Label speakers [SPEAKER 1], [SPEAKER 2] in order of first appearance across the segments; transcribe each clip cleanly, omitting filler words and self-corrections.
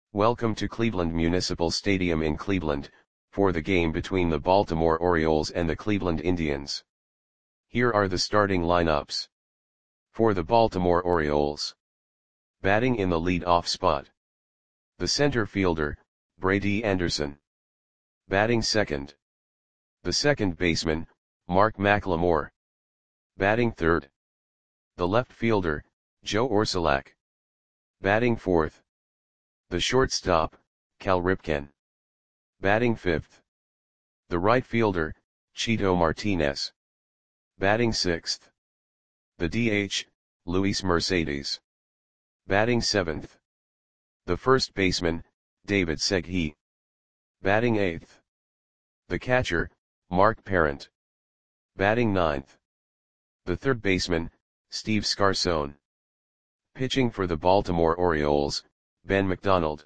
[SPEAKER 1] Welcome to Cleveland Municipal Stadium in Cleveland, for the game between the Baltimore Orioles and the Cleveland Indians. Here are the starting lineups. For the Baltimore Orioles. Batting in the lead-off spot. The center fielder, Brady Anderson. Batting second. The second baseman, Mark McLemore. Batting third. The left fielder, Joe Orsulak. Batting fourth. The shortstop, Cal Ripken. Batting fifth. The right fielder, Chito Martinez. Batting sixth. The DH, Luis Mercedes. Batting seventh. The first baseman, David Segui. Batting eighth. The catcher, Mark Parent. Batting ninth. The third baseman, Steve Scarson. Pitching for the Baltimore Orioles, Ben McDonald.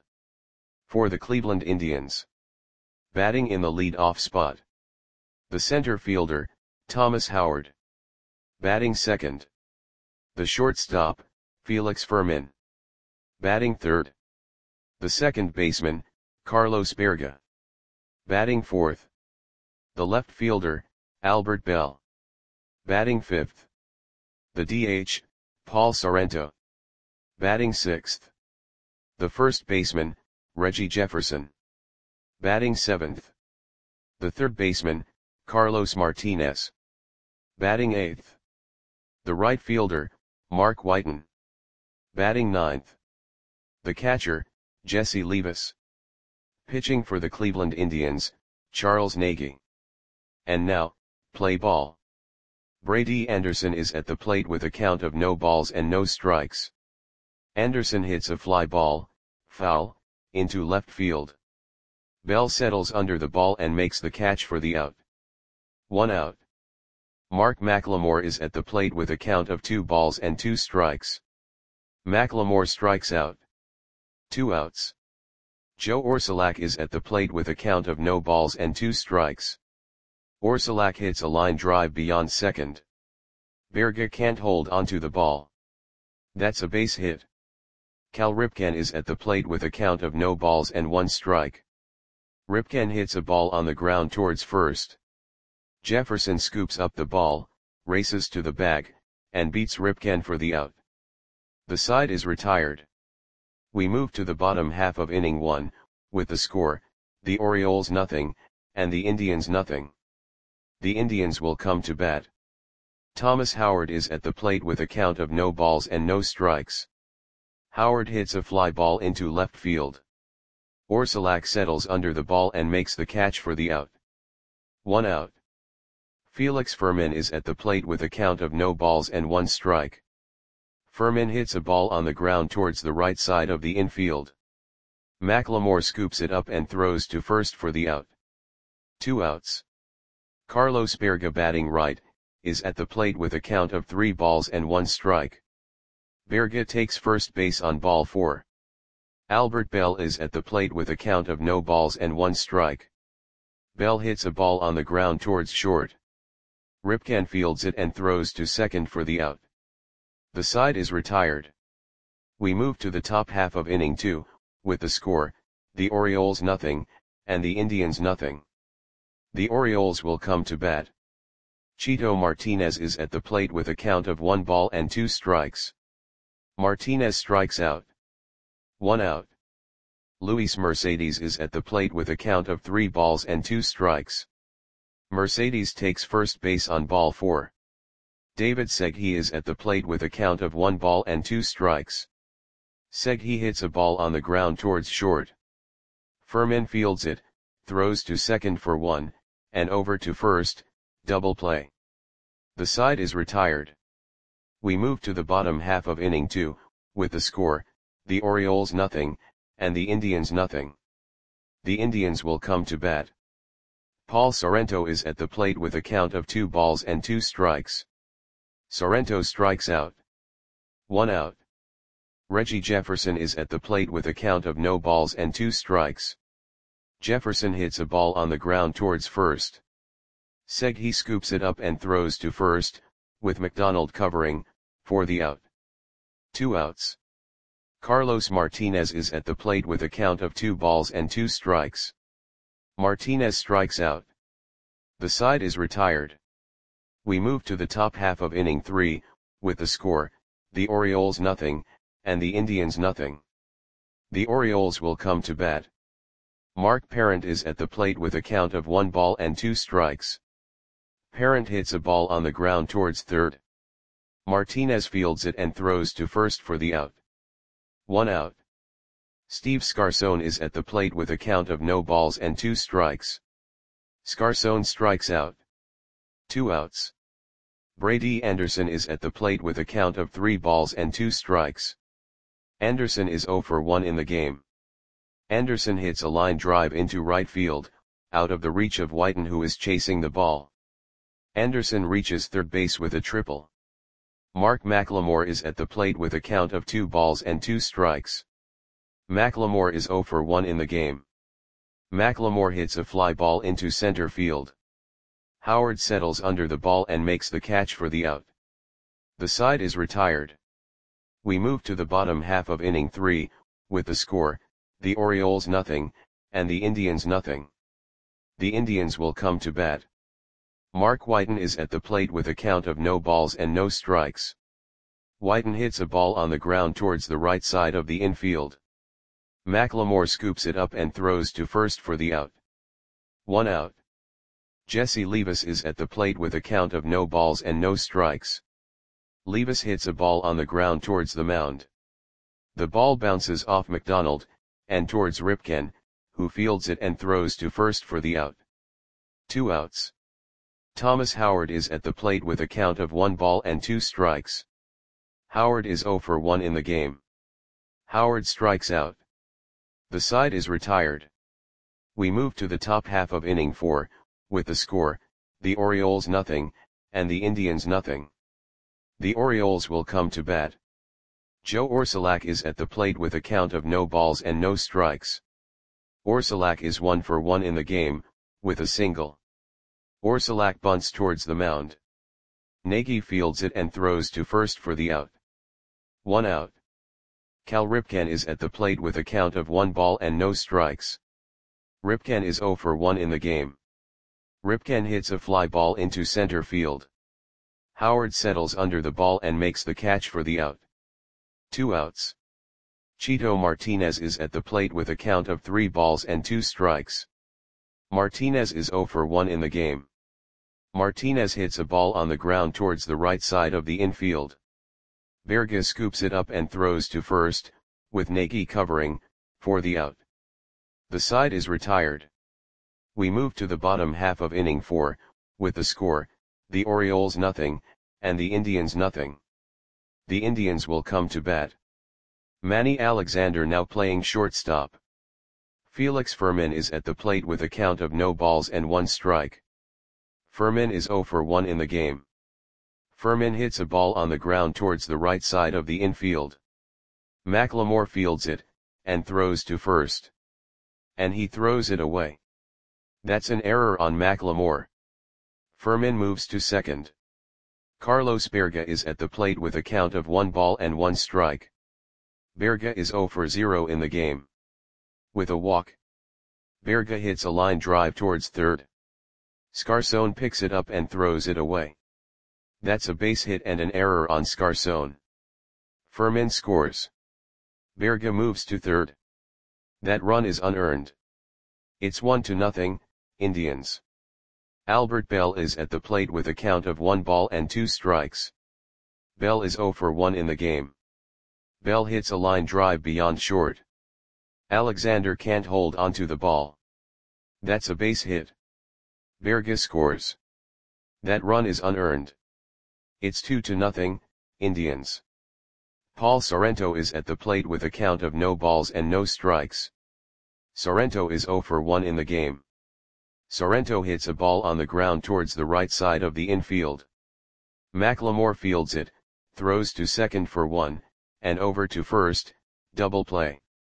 [SPEAKER 1] For the Cleveland Indians. Batting in the lead-off spot. The center fielder, Thomas Howard. Batting second. The shortstop, Felix Fermin. Batting third. The second baseman, Carlos Berga. Batting fourth. The left fielder, Albert Bell. Batting fifth. The DH, Paul Sorrento. Batting sixth. The first baseman, Reggie Jefferson. Batting seventh. The third baseman, Carlos Martinez. Batting eighth. The right fielder, Mark Whiten. Batting ninth. The catcher, Jesse Levis. Pitching for the Cleveland Indians, Charles Nagy. And now, play ball. Brady Anderson is at the plate with a count of no balls and no strikes. Anderson hits a fly ball, foul, into left field. Bell settles under the ball and makes the catch for the out. 1 out. Mark McLemore is at the plate with a count of 2 balls and 2 strikes. McLemore strikes out. 2 outs. Joe Orsulak is at the plate with a count of no balls and 2 strikes. Orsulak hits a line drive beyond second. Berga can't hold onto the ball. That's a base hit. Cal Ripken is at the plate with a count of no balls and 1 strike. Ripken hits a ball on the ground towards first. Jefferson scoops up the ball, races to the bag, and beats Ripken for the out. The side is retired. We move to the bottom half of inning 1, with the score, the Orioles nothing, and the Indians nothing. The Indians will come to bat. Thomas Howard is at the plate with a count of no balls and no strikes. Howard hits a fly ball into left field. Orsulak settles under the ball and makes the catch for the out. 1 out. Felix Fermin is at the plate with a count of no balls and 1 strike. Fermin hits a ball on the ground towards the right side of the infield. McLemore scoops it up and throws to first for the out. 2 outs. Carlos Berga, batting right, is at the plate with a count of 3 balls and 1 strike. Berga takes first base on ball 4. Albert Bell is at the plate with a count of no balls and 1 strike. Bell hits a ball on the ground towards short. Ripken fields it and throws to second for the out. The side is retired. We move to the top half of inning 2, with the score, the Orioles nothing, and the Indians nothing. The Orioles will come to bat. Chito Martinez is at the plate with a count of 1 ball and 2 strikes. Martinez strikes out. 1 out. Luis Mercedes is at the plate with a count of 3 balls and 2 strikes. Mercedes takes first base on ball 4. David Segui is at the plate with a count of 1 ball and 2 strikes. Segui hits a ball on the ground towards short. Fermin fields it, throws to second for 1, and over to first, double play. The side is retired. We move to the bottom half of inning 2, with the score, the Orioles nothing, and the Indians nothing. The Indians will come to bat. Paul Sorrento is at the plate with a count of 2 balls and 2 strikes. Sorrento strikes out. 1 out. Reggie Jefferson is at the plate with a count of no balls and 2 strikes. Jefferson hits a ball on the ground towards first. Segui scoops it up and throws to first, with McDonald covering, for the out. 2 outs. Carlos Martinez is at the plate with a count of 2 balls and 2 strikes. Martinez strikes out. The side is retired. We move to the top half of inning 3, with the score, the Orioles nothing, and the Indians nothing. The Orioles will come to bat. Mark Parent is at the plate with a count of 1 ball and 2 strikes. Parent hits a ball on the ground towards third. Martinez fields it and throws to first for the out. 1 out. Steve Scarson is at the plate with a count of no balls and 2 strikes. Scarson strikes out. 2 outs. Brady Anderson is at the plate with a count of 3 balls and 2 strikes. Anderson is 0 for 1 in the game. Anderson hits a line drive into right field, out of the reach of Whiten, who is chasing the ball. Anderson reaches third base with a triple. Mark McLemore is at the plate with a count of 2 balls and 2 strikes. McLemore is 0 for 1 in the game. McLemore hits a fly ball into center field. Howard settles under the ball and makes the catch for the out. The side is retired. We move to the bottom half of inning 3, with the score, the Orioles nothing, and the Indians nothing. The Indians will come to bat. Mark Whiten is at the plate with a count of no balls and no strikes. Whiten hits a ball on the ground towards the right side of the infield. McLemore scoops it up and throws to first for the out. 1 out. Jesse Levis is at the plate with a count of no balls and no strikes. Levis hits a ball on the ground towards the mound. The ball bounces off McDonald, and towards Ripken, who fields it and throws to first for the out. 2 outs. Thomas Howard is at the plate with a count of 1 ball and 2 strikes. Howard is 0 for 1 in the game. Howard strikes out. The side is retired. We move to the top half of inning 4, with the score, the Orioles nothing, and the Indians nothing. The Orioles will come to bat. Joe Orsulak is at the plate with a count of no balls and no strikes. Orsulak is 1 for 1 in the game, with a single. Orsulak bunts towards the mound. Nagy fields it and throws to first for the out. 1 out. Cal Ripken is at the plate with a count of 1 ball and no strikes. Ripken is 0 for 1 in the game. Ripken hits a fly ball into center field. Howard settles under the ball and makes the catch for the out. 2 outs. Chito Martinez is at the plate with a count of 3 balls and 2 strikes. Martinez is 0 for 1 in the game. Martinez hits a ball on the ground towards the right side of the infield. Berga scoops it up and throws to first, with Nagy covering, for the out. The side is retired. We move to the bottom half of inning 4, with the score, the Orioles nothing, and the Indians nothing. The Indians will come to bat. Manny Alexander now playing shortstop. Felix Fermin is at the plate with a count of no balls and 1 strike. Fermin is 0 for 1 in the game. Fermin hits a ball on the ground towards the right side of the infield. McLemore fields it, and throws to first. And he throws it away. That's an error on McLemore. Fermin moves to second. Carlos Berga is at the plate with a count of 1 ball and 1 strike. Berga is 0 for 0 in the game. With a walk, Berga hits a line drive towards third. Scarson picks it up and throws it away. That's a base hit and an error on Scarson. Fermin scores. Berga moves to third. That run is unearned. It's 1-0, Indians. Albert Bell is at the plate with a count of 1 ball and 2 strikes. Bell is 0 for 1 in the game. Bell hits a line drive beyond short. Alexander can't hold onto the ball. That's a base hit. Berga scores. That run is unearned. It's 2-0, Indians. Paul Sorrento is at the plate with a count of no balls and no strikes. Sorrento is 0 for 1 in the game. Sorrento hits a ball on the ground towards the right side of the infield. McLemore fields it, throws to second for 1, and over to first, double play.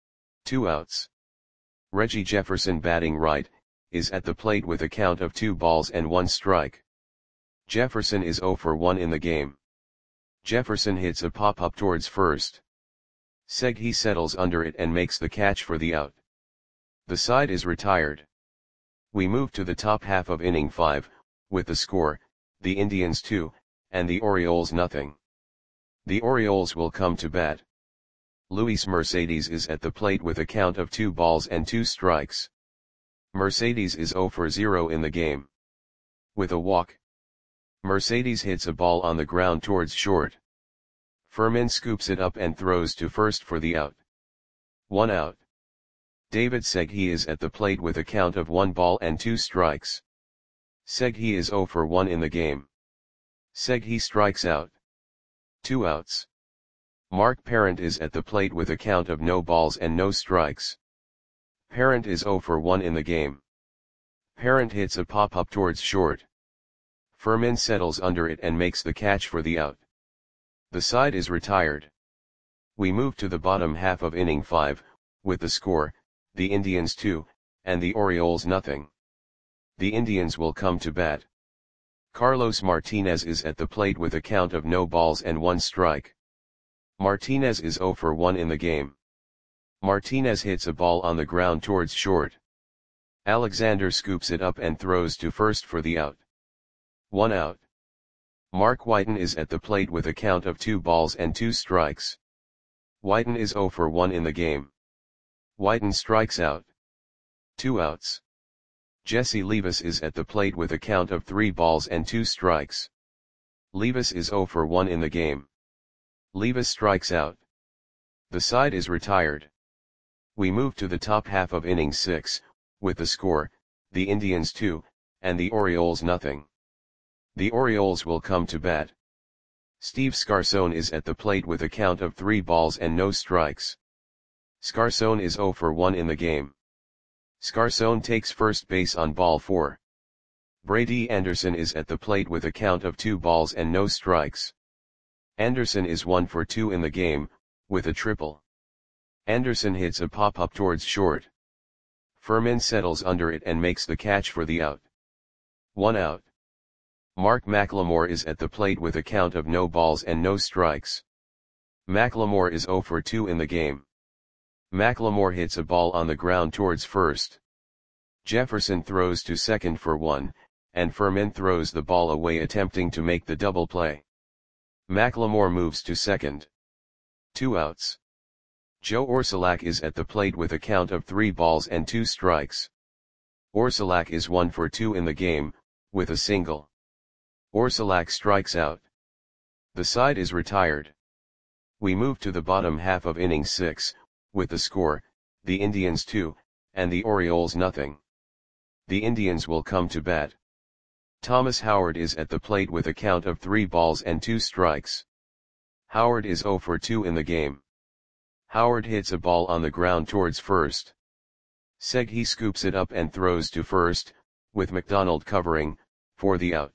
[SPEAKER 1] 2 outs. Reggie Jefferson batting right, is at the plate with a count of 2 balls and 1 strike. Jefferson is 0 for 1 in the game. Jefferson hits a pop-up towards first. Seghi settles under it and makes the catch for the out. The side is retired. We move to the top half of inning 5, with the score, the Indians 2, and the Orioles nothing. The Orioles will come to bat. Luis Mercedes is at the plate with a count of 2 balls and 2 strikes. Mercedes is 0 for 0 in the game. With a walk, Mercedes hits a ball on the ground towards short. Fermin scoops it up and throws to first for the out. 1 out. David Seghi is at the plate with a count of 1 ball and 2 strikes. Seghi is 0 for 1 in the game. Seghi strikes out. 2 outs. Mark Parent is at the plate with a count of no balls and no strikes. Parent is 0 for 1 in the game. Parent hits a pop-up towards short. Fermin settles under it and makes the catch for the out. The side is retired. We move to the bottom half of inning 5, with the score, the Indians 2, and the Orioles nothing. The Indians will come to bat. Carlos Martinez is at the plate with a count of no balls and 1 strike. Martinez is 0 for 1 in the game. Martinez hits a ball on the ground towards short. Alexander scoops it up and throws to first for the out. 1 out. Mark Whiten is at the plate with a count of 2 balls and 2 strikes. Whiten is 0 for 1 in the game. Whiten strikes out. 2 outs. Jesse Levis is at the plate with a count of 3 balls and 2 strikes. Levis is 0 for 1 in the game. Levis strikes out. The side is retired. We move to the top half of inning 6, with the score, the Indians 2, and the Orioles nothing. The Orioles will come to bat. Steve Scarson is at the plate with a count of 3 balls and no strikes. Scarson is 0 for 1 in the game. Scarson takes first base on ball 4. Brady Anderson is at the plate with a count of 2 balls and no strikes. Anderson is 1 for 2 in the game, with a triple. Anderson hits a pop-up towards short. Fermin settles under it and makes the catch for the out. 1 out. Mark McLemore is at the plate with a count of no balls and no strikes. McLemore is 0 for 2 in the game. McLemore hits a ball on the ground towards first. Jefferson throws to second for 1, and Fermin throws the ball away attempting to make the double play. McLemore moves to second. 2 outs. Joe Orsulak is at the plate with a count of 3 balls and 2 strikes. Orsulak is 1 for 2 in the game, with a single. Orsulak strikes out. The side is retired. We move to the bottom half of inning 6, with the score, the Indians 2, and the Orioles nothing. The Indians will come to bat. Thomas Howard is at the plate with a count of 3 balls and 2 strikes. Howard is 0 for 2 in the game. Howard hits a ball on the ground towards first. Seghi scoops it up and throws to first, with McDonald covering, for the out.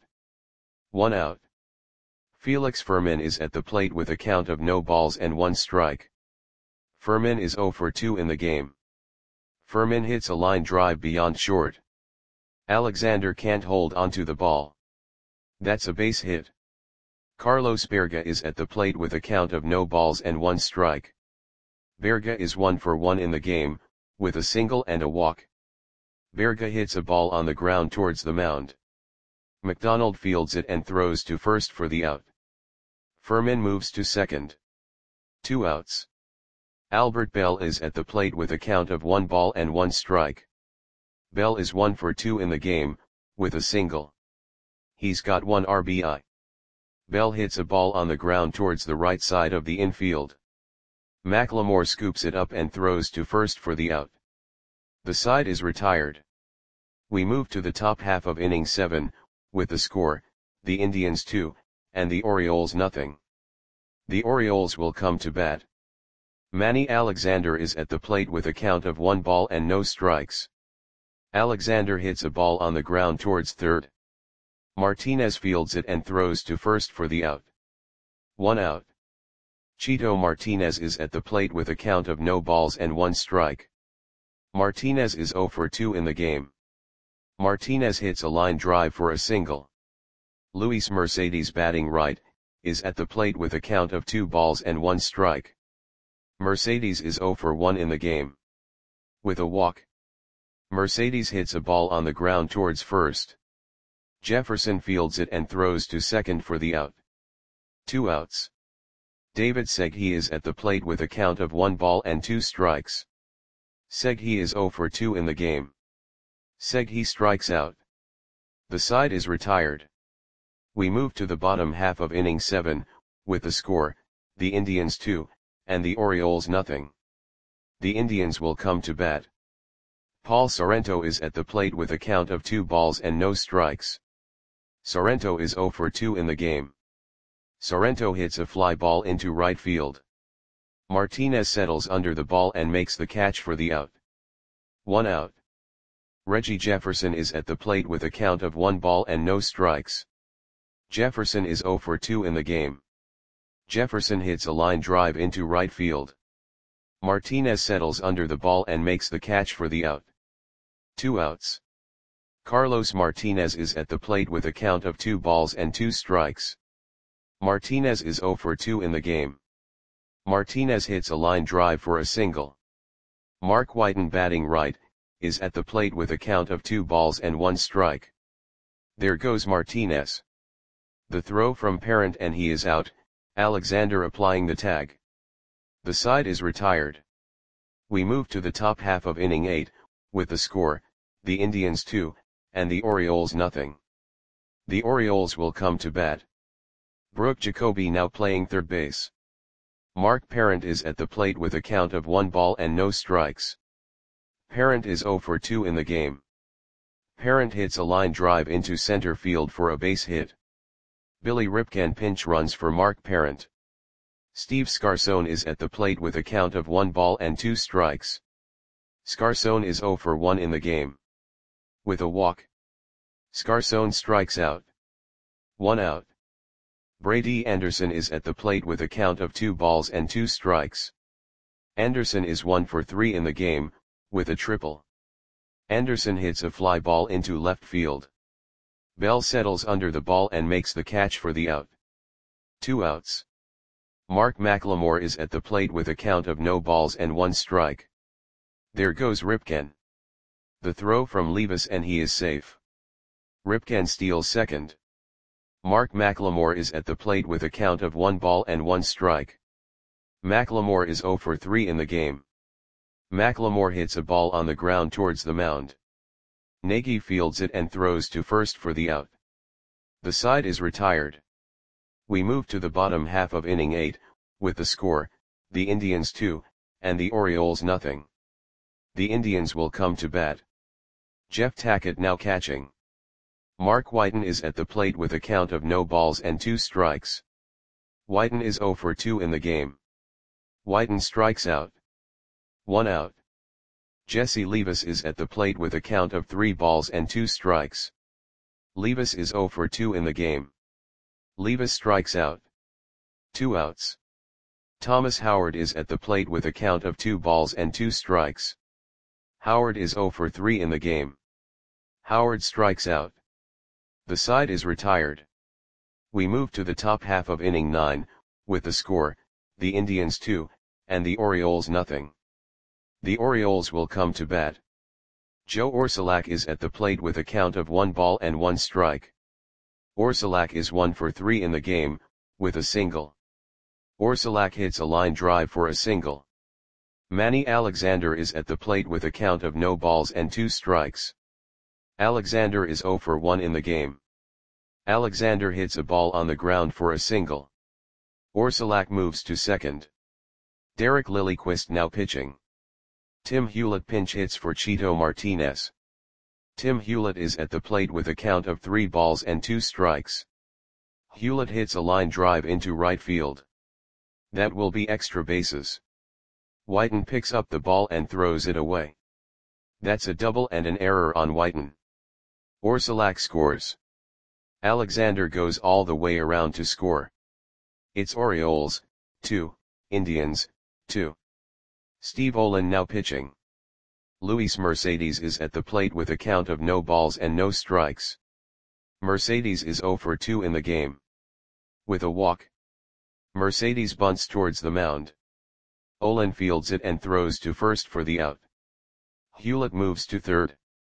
[SPEAKER 1] 1 out. Felix Fermin is at the plate with a count of no balls and 1 strike. Fermin is 0 for 2 in the game. Fermin hits a line drive beyond short. Alexander can't hold onto the ball. That's a base hit. Carlos Berga is at the plate with a count of no balls and 1 strike. Berga is 1 for 1 in the game, with a single and a walk. Berga hits a ball on the ground towards the mound. McDonald fields it and throws to first for the out. Fermin moves to second. 2 outs. Albert Bell is at the plate with a count of 1 ball and 1 strike. Bell is 1 for 2 in the game, with a single. He's got 1 RBI. Bell hits a ball on the ground towards the right side of the infield. McLemore scoops it up and throws to first for the out. The side is retired. We move to the top half of inning 7, with the score, the Indians 2, and the Orioles nothing. The Orioles will come to bat. Manny Alexander is at the plate with a count of 1 ball and no strikes. Alexander hits a ball on the ground towards third. Martinez fields it and throws to first for the out. 1 out. Chito Martinez is at the plate with a count of no balls and 1 strike. Martinez is 0 for 2 in the game. Martinez hits a line drive for a single. Luis Mercedes batting right, is at the plate with a count of 2 balls and 1 strike. Mercedes is 0 for 1 in the game. With a walk. Mercedes hits a ball on the ground towards first. Jefferson fields it and throws to second for the out. 2 outs. David Segui is at the plate with a count of 1 ball and 2 strikes. Segui is 0 for 2 in the game. Segui strikes out. The side is retired. We move to the bottom half of inning 7, with the score, the Indians 2, and the Orioles nothing. The Indians will come to bat. Paul Sorrento is at the plate with a count of 2 balls and no strikes. Sorrento is 0 for 2 in the game. Sorrento hits a fly ball into right field. Martinez settles under the ball and makes the catch for the out. 1 out. Reggie Jefferson is at the plate with a count of 1 ball and no strikes. Jefferson is 0 for 2 in the game. Jefferson hits a line drive into right field. Martinez settles under the ball and makes the catch for the out. 2 outs. Carlos Martinez is at the plate with a count of 2 balls and 2 strikes. Martinez is 0 for 2 in the game. Martinez hits a line drive for a single. Mark Whiten, batting right, is at the plate with a count of 2 balls and 1 strike. There goes Martinez. The throw from Parent and he is out, Alexander applying the tag. The side is retired. We move to the top half of inning 8, with the score, the Indians 2, and the Orioles nothing. The Orioles will come to bat. Brooke Jacoby now playing third base. Mark Parent is at the plate with a count of 1 ball and no strikes. Parent is 0 for 2 in the game. Parent hits a line drive into center field for a base hit. Billy Ripken pinch runs for Mark Parent. Steve Scarson is at the plate with a count of 1 ball and 2 strikes. Scarson is 0 for 1 in the game. With a walk. Scarson strikes out. 1 out. Brady Anderson is at the plate with a count of 2 balls and 2 strikes. Anderson is 1 for 3 in the game, with a triple. Anderson hits a fly ball into left field. Bell settles under the ball and makes the catch for the out. 2 outs. Mark McLemore is at the plate with a count of no balls and 1 strike. There goes Ripken. The throw from Levis and he is safe. Ripken steals second. Mark McLemore is at the plate with a count of 1 ball and 1 strike. McLemore is 0 for 3 in the game. McLemore hits a ball on the ground towards the mound. Nagy fields it and throws to first for the out. The side is retired. We move to the bottom half of inning 8, with the score, the Indians 2, and the Orioles nothing. The Indians will come to bat. Jeff Tackett now catching. Mark Whiten is at the plate with a count of no balls and 2 strikes. Whiten is 0 for 2 in the game. Whiten strikes out. 1 out. Jesse Levis is at the plate with a count of 3 balls and 2 strikes. Levis is 0 for 2 in the game. Levis strikes out. 2 outs. Thomas Howard is at the plate with a count of 2 balls and 2 strikes. Howard is 0 for 3 in the game. Howard strikes out. The side is retired. We move to the top half of inning 9, with the score, the Indians 2, and the Orioles nothing. The Orioles will come to bat. Joe Orsulak is at the plate with a count of 1 ball and 1 strike. Orsulak is 1 for 3 in the game, with a single. Orsulak hits a line drive for a single. Manny Alexander is at the plate with a count of no balls and 2 strikes. Alexander is 0 for 1 in the game. Alexander hits a ball on the ground for a single. Orsulak moves to second. Derek Lilliquist now pitching. Tim Hewlett pinch hits for Chito Martinez. Tim Hewlett is at the plate with a count of 3 balls and 2 strikes. Hewlett hits a line drive into right field. That will be extra bases. Whiten picks up the ball and throws it away. That's a double and an error on Whiten. Orsulak scores. Alexander goes all the way around to score. It's Orioles, 2, Indians, 2. Steve Olin now pitching. Luis Mercedes is at the plate with a count of no balls and no strikes. Mercedes is 0 for 2 in the game. With a walk. Mercedes bunts towards the mound. Olin fields it and throws to first for the out. Hewlett moves to third.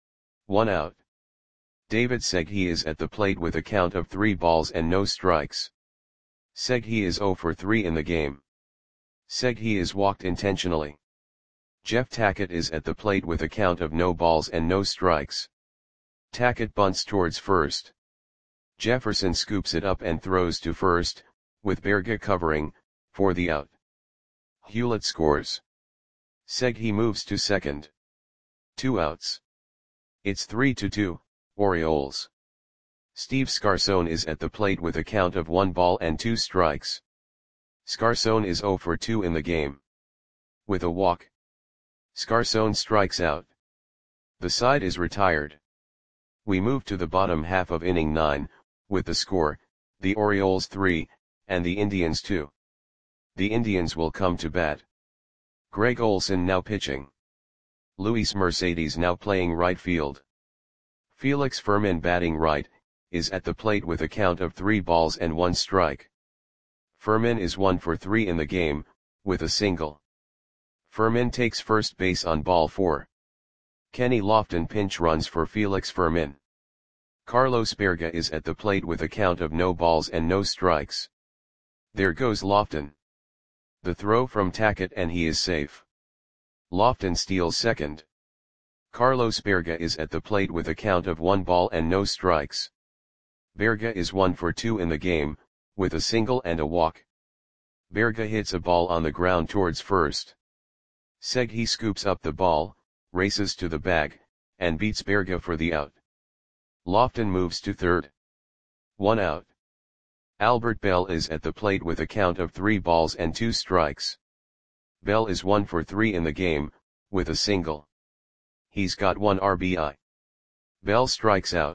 [SPEAKER 1] 1 out. David Seghi is at the plate with a count of 3 balls and no strikes. Seghi is 0 for 3 in the game. Seghi is walked intentionally. Jeff Tackett is at the plate with a count of no balls and no strikes. Tackett bunts towards first. Jefferson scoops it up and throws to first, with Berga covering, for the out. Hewlett scores. Seghi moves to second. 2 outs. It's 3-2, Orioles. Steve Scarson is at the plate with a count of 1 ball and 2 strikes. Scarson is 0 for 2 in the game. With a walk, Scarson strikes out. The side is retired. We move to the bottom half of inning 9, with the score, the Orioles 3, and the Indians 2. The Indians will come to bat. Greg Olson now pitching. Luis Mercedes now playing right field. Felix Fermin batting right, is at the plate with a count of 3 balls and 1 strike. Fermin is 1 for 3 in the game, with a single. Fermin takes first base on ball 4. Kenny Lofton pinch runs for Felix Fermin. Carlos Berga is at the plate with a count of no balls and no strikes. There goes Lofton. The throw from Tackett and he is safe. Lofton steals second. Carlos Berga is at the plate with a count of 1 ball and no strikes. Berga is 1 for 2 in the game, with a single and a walk. Berga hits a ball on the ground towards first. Seghi scoops up the ball, races to the bag, and beats Berga for the out. Lofton moves to third. 1 out. Albert Bell is at the plate with a count of 3 balls and 2 strikes. Bell is 1 for 3 in the game, with a single. He's got 1 RBI. Bell strikes out.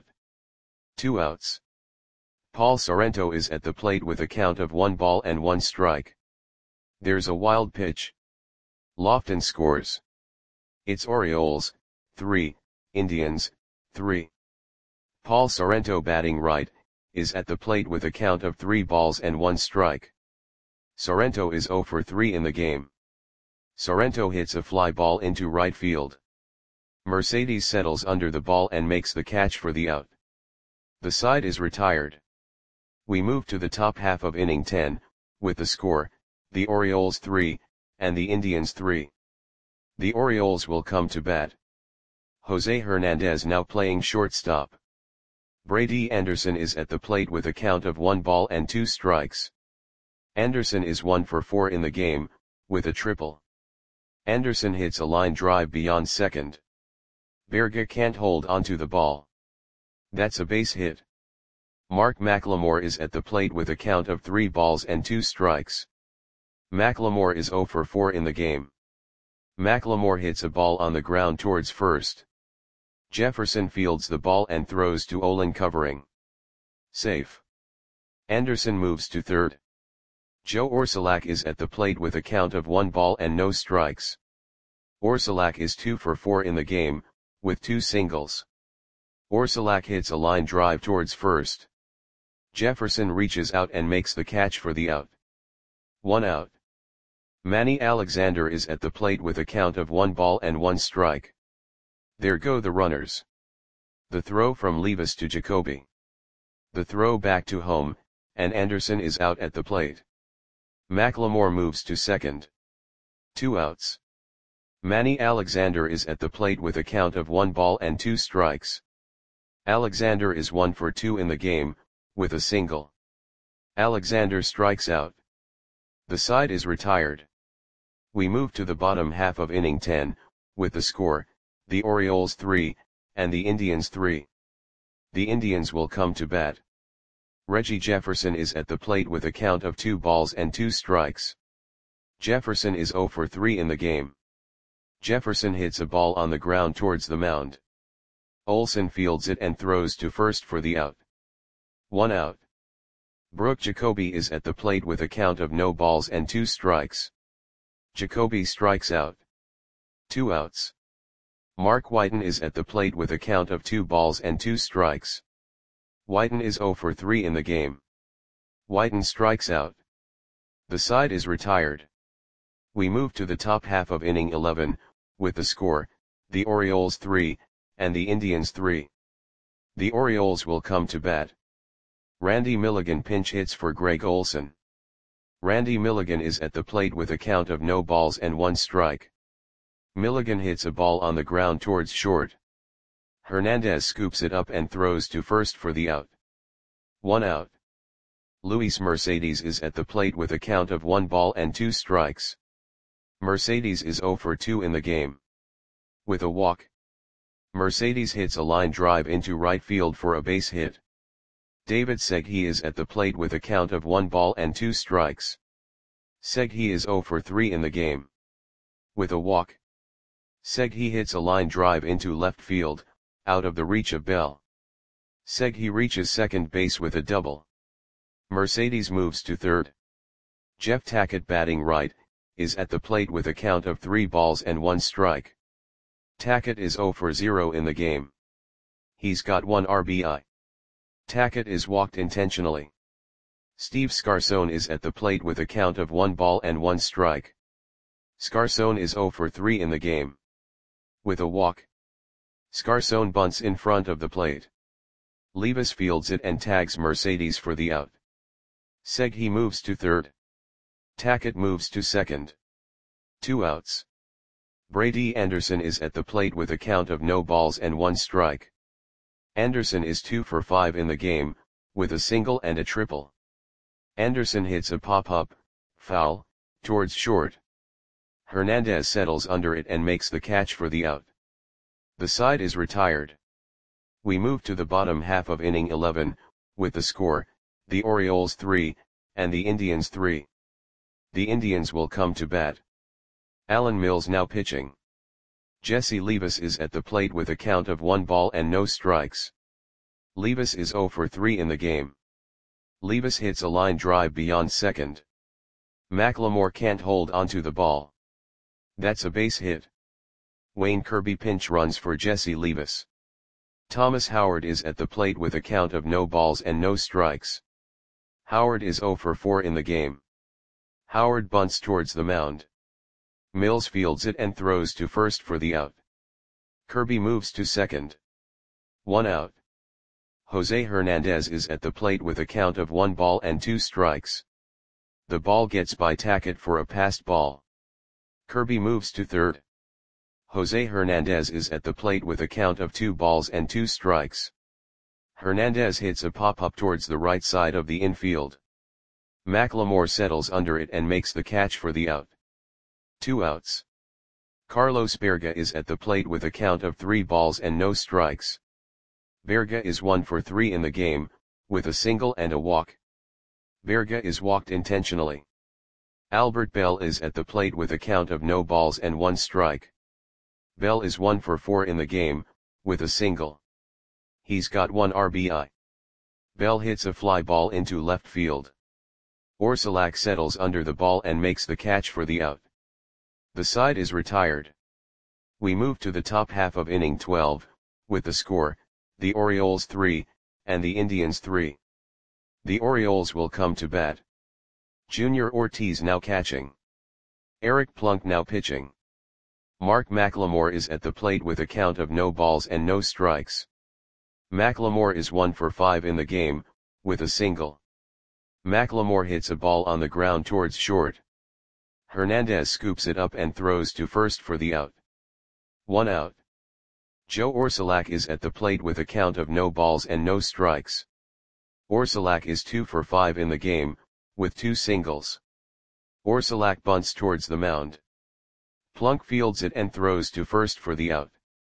[SPEAKER 1] 2 outs. Paul Sorrento is at the plate with a count of 1 ball and 1 strike. There's a wild pitch. Lofton scores. It's Orioles, 3, Indians, 3. Paul Sorrento batting right, is at the plate with a count of 3 balls and 1 strike. Sorrento is 0 for 3 in the game. Sorrento hits a fly ball into right field. Mercedes settles under the ball and makes the catch for the out. The side is retired. We move to the top half of inning 10, with the score, the Orioles 3, and the Indians 3. The Orioles will come to bat. Jose Hernandez now playing shortstop. Brady Anderson is at the plate with a count of 1 ball and 2 strikes. Anderson is 1 for 4 in the game, with a triple. Anderson hits a line drive beyond second. Berga can't hold onto the ball. That's a base hit. Mark McLemore is at the plate with a count of 3 balls and 2 strikes. McLemore is 0 for 4 in the game. McLemore hits a ball on the ground towards first. Jefferson fields the ball and throws to Olin covering. Safe. Anderson moves to third. Joe Orsulak is at the plate with a count of 1 ball and no strikes. Orsulak is 2 for 4 in the game, with 2 singles. Orsulak hits a line drive towards first. Jefferson reaches out and makes the catch for the out. 1 out. Manny Alexander is at the plate with a count of 1 ball and 1 strike. There go the runners. The throw from Levis to Jacoby. The throw back to home, and Anderson is out at the plate. McLemore moves to second. 2 outs. Manny Alexander is at the plate with a count of 1 ball and 2 strikes. Alexander is 1 for 2 in the game, with a single. Alexander strikes out. The side is retired. We move to the bottom half of inning 10, with the score, the Orioles 3, and the Indians 3. The Indians will come to bat. Reggie Jefferson is at the plate with a count of 2 balls and 2 strikes. Jefferson is 0 for 3 in the game. Jefferson hits a ball on the ground towards the mound. Olson fields it and throws to first for the out. 1 out. Brooke Jacoby is at the plate with a count of no balls and 2 strikes. Jacoby strikes out. 2 outs. Mark Whiten is at the plate with a count of 2 balls and 2 strikes. Whiten is 0 for 3 in the game. Whiten strikes out. The side is retired. We move to the top half of inning 11, with the score, the Orioles 3, and the Indians 3. The Orioles will come to bat. Randy Milligan pinch hits for Greg Olson. Randy Milligan is at the plate with a count of no balls and 1 strike. Milligan hits a ball on the ground towards short. Hernandez scoops it up and throws to first for the out. 1 out. Luis Mercedes is at the plate with a count of 1 ball and 2 strikes. Mercedes is 0 for 2 in the game. With a walk, Mercedes hits a line drive into right field for a base hit. David Segui is at the plate with a count of 1 ball and 2 strikes. Segui is 0 for 3 in the game. With a walk, Segui hits a line drive into left field, out of the reach of Bell. Segui reaches second base with a double. Mercedes moves to third. Jeff Tackett, batting right, is at the plate with a count of 3 balls and 1 strike. Tackett is 0 for 0 in the game. He's got 1 RBI. Tackett is walked intentionally. Steve Scarson is at the plate with a count of 1 ball and 1 strike. Scarson is 0 for 3 in the game. With a walk, Scarson bunts in front of the plate. Levis fields it and tags Mercedes for the out. Segui moves to third. Tackett moves to second. 2 outs. Brady Anderson is at the plate with a count of no balls and 1 strike. Anderson is 2 for 5 in the game, with a single and a triple. Anderson hits a pop-up, foul, towards short. Hernandez settles under it and makes the catch for the out. The side is retired. We move to the bottom half of inning 11, with the score, the Orioles 3, and the Indians 3. The Indians will come to bat. Alan Mills now pitching. Jesse Levis is at the plate with a count of 1 ball and no strikes. Levis is 0 for 3 in the game. Levis hits a line drive beyond second. McLemore can't hold onto the ball. That's a base hit. Wayne Kirby pinch runs for Jesse Levis. Thomas Howard is at the plate with a count of no balls and no strikes. Howard is 0 for 4 in the game. Howard bunts towards the mound. Mills fields it and throws to first for the out. Kirby moves to second. 1 out. Jose Hernandez is at the plate with a count of 1 ball and 2 strikes. The ball gets by Tackett for a passed ball. Kirby moves to third. Jose Hernandez is at the plate with a count of 2 balls and 2 strikes. Hernandez hits a pop-up towards the right side of the infield. McLemore settles under it and makes the catch for the out. 2 outs. Carlos Berga is at the plate with a count of 3 balls and no strikes. Berga is 1 for 3 in the game, with a single and a walk. Berga is walked intentionally. Albert Bell is at the plate with a count of no balls and 1 strike. Bell is 1 for 4 in the game, with a single. He's got 1 RBI. Bell hits a fly ball into left field. Orsulak settles under the ball and makes the catch for the out. The side is retired. We move to the top half of inning 12, with the score, the Orioles 3, and the Indians 3. The Orioles will come to bat. Junior Ortiz now catching. Eric Plunk now pitching. Mark McLemore is at the plate with a count of no balls and no strikes. McLemore is 1 for 5 in the game, with a single. McLemore hits a ball on the ground towards short. Hernandez scoops it up and throws to first for the out. 1 out. Joe Orsulak is at the plate with a count of no balls and no strikes. Orsulak is 2 for 5 in the game, with 2 singles. Orsulak bunts towards the mound. Plunk fields it and throws to first for the out.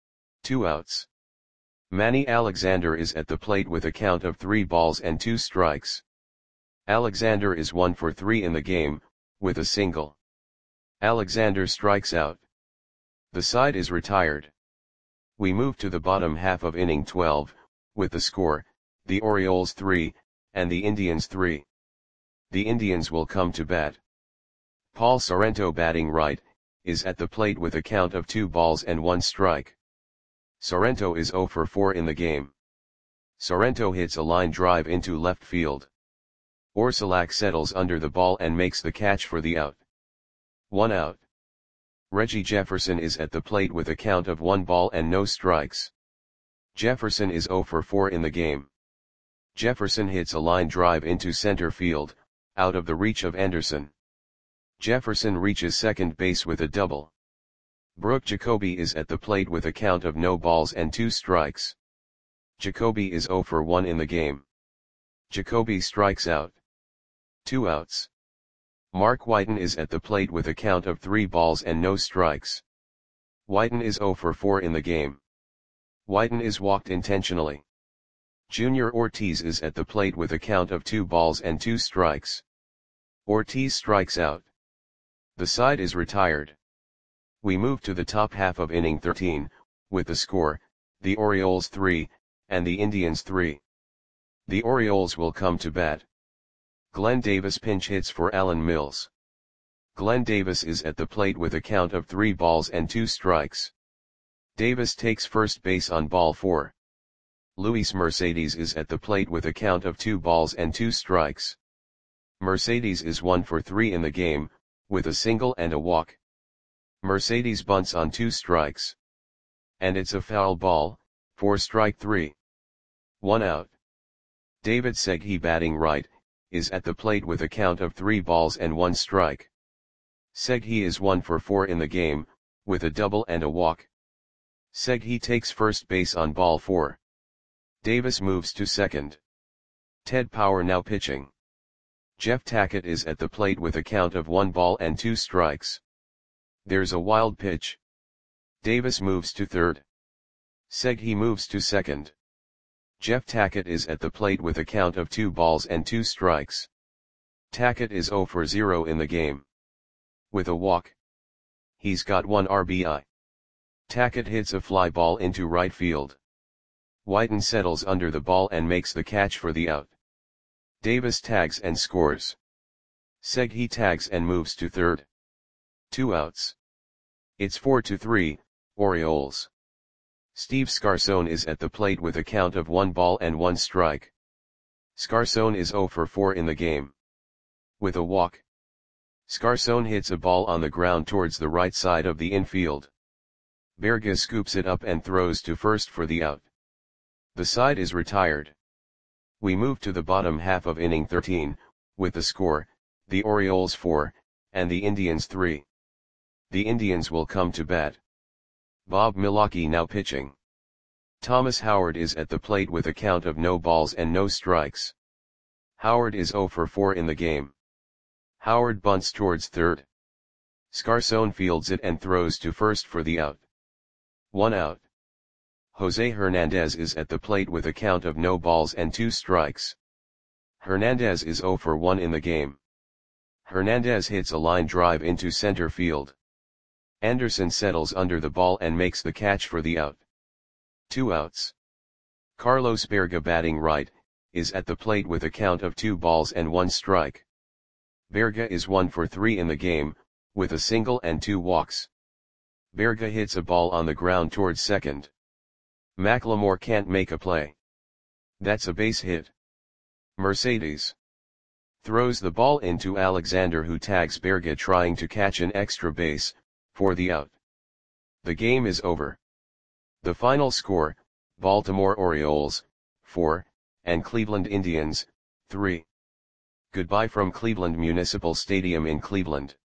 [SPEAKER 1] 2 outs. Manny Alexander is at the plate with a count of 3 balls and 2 strikes. Alexander is 1 for 3 in the game, with a single. Alexander strikes out. The side is retired. We move to the bottom half of inning 12, with the score, the Orioles 3, and the Indians 3. The Indians will come to bat. Paul Sorrento, batting right, is at the plate with a count of 2 balls and 1 strike. Sorrento is 0 for 4 in the game. Sorrento hits a line drive into left field. Orsulak settles under the ball and makes the catch for the out. 1 out. Reggie Jefferson is at the plate with a count of 1 ball and no strikes. Jefferson is 0 for 4 in the game. Jefferson hits a line drive into center field, out of the reach of Anderson. Jefferson reaches second base with a double. Brooke Jacoby is at the plate with a count of no balls and 2 strikes. Jacoby is 0 for 1 in the game. Jacoby strikes out. 2 outs. Mark Whiten is at the plate with a count of 3 balls and no strikes. Whiten is 0 for 4 in the game. Whiten is walked intentionally. Junior Ortiz is at the plate with a count of 2 balls and 2 strikes. Ortiz strikes out. The side is retired. We move to the top half of inning 13, with the score, the Orioles 3, and the Indians 3. The Orioles will come to bat. Glenn Davis pinch hits for Alan Mills. Glenn Davis is at the plate with a count of 3 balls and 2 strikes. Davis takes first base on ball 4. Luis Mercedes is at the plate with a count of 2 balls and 2 strikes. Mercedes is 1 for 3 in the game, with a single and a walk. Mercedes bunts on 2 strikes. And it's a foul ball, for strike 3. 1 out. David Segui, batting right, is at the plate with a count of 3 balls and 1 strike. Segui is 1 for 4 in the game, with a double and a walk. Segui takes first base on ball 4. Davis moves to second. Ted Power now pitching. Jeff Tackett is at the plate with a count of 1 ball and 2 strikes. There's a wild pitch. Davis moves to third. Segui moves to second. Jeff Tackett is at the plate with a count of 2 balls and 2 strikes. Tackett is 0 for 0 in the game. With a walk. He's got 1 RBI. Tackett hits a fly ball into right field. Whiten settles under the ball and makes the catch for the out. Davis tags and scores. Segui tags and moves to third. 2 outs. It's 4-3, Orioles. Steve Scarson is at the plate with a count of 1 ball and 1 strike. Scarson is 0 for 4 in the game. With a walk. Scarson hits a ball on the ground towards the right side of the infield. Berga scoops it up and throws to first for the out. The side is retired. We move to the bottom half of inning 13, with the score, the Orioles 4, and the Indians 3. The Indians will come to bat. Bob Milwaukee now pitching. Thomas Howard is at the plate with a count of no balls and no strikes. Howard is 0 for 4 in the game. Howard bunts towards third. Scarson fields it and throws to first for the out. 1 out. Jose Hernandez is at the plate with a count of no balls and 2 strikes. Hernandez is 0 for 1 in the game. Hernandez hits a line drive into center field. Anderson settles under the ball and makes the catch for the out. 2 outs. Carlos Berga, batting right, is at the plate with a count of 2 balls and 1 strike. Berga is 1 for 3 in the game, with a single and 2 walks. Berga hits a ball on the ground towards second. McLemore can't make a play. That's a base hit. Mercedes throws the ball into Alexander, who tags Berga trying to catch an extra base, for the out. The game is over. The final score, Baltimore Orioles, 4, and Cleveland Indians, 3. Goodbye from Cleveland Municipal Stadium in Cleveland.